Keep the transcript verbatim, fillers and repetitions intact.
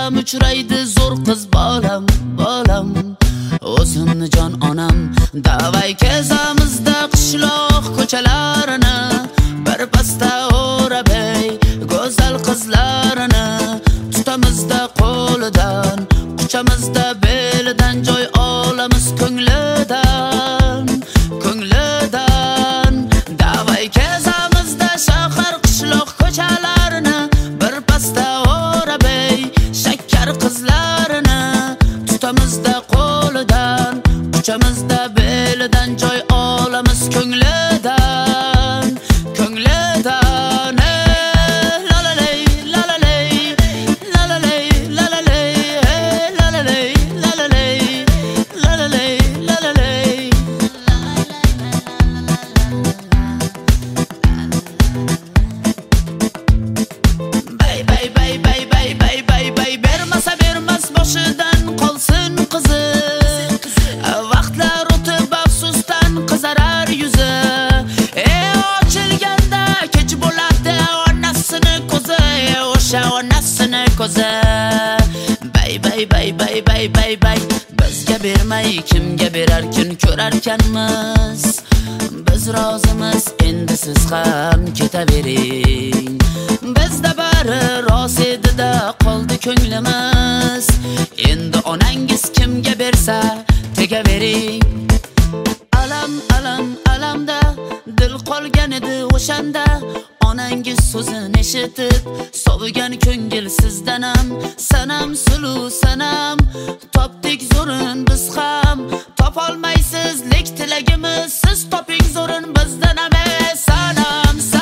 ham uchraydi zo'r qiz bolam, bolam. O'zimni jon onam, davay kezamizda qishloq ko'chalarini, bir pasda o'rab ey go'zal qizlarini, tutamizda qo'lidan, quchamizda belidan, joy olamiz ko'nglidan, ko'nglidan. Davay kezamizda shahar qishloq ko'chalarini, bir pasda o'rab ey shakkar qizlarini, tutamizda qo'lidan, quchamizda belidan, joy olamiz ko'nglidan, ko'nglidan. La la lay, la la lay, la la lay, la la lay, la la lay, la la lay, la la lay, la la lay. Bay bay bay bay bay bay bay bay, bermasa bermas boshidan qolsin qizi. Vaqtlar o'tib afsusdan qizarar yuzi. Ey ochilganda kech bo'ladi onasini ko'zi, o'sha onasini ko'zi. Bay bay bay bay bay bay bay, bizga bermay kimga berar, kun ko'rarkanmiz. Biz rozimiz, endi siz ham ketavering. Bizda bari rost edi-da qoldi ko'nglimiz. Endi onangiz kimga bersa tegavering. Alam alam alamda dil qolgan edi o'shanda, onangiz so'zini eshitib sovigan ko'ngil sizdanam. Sanam sulu sanam, topdik zo'rin biz ham, topolmaysiz lek tilagimiz, siz toping zo'rin bizdan ham. Sanam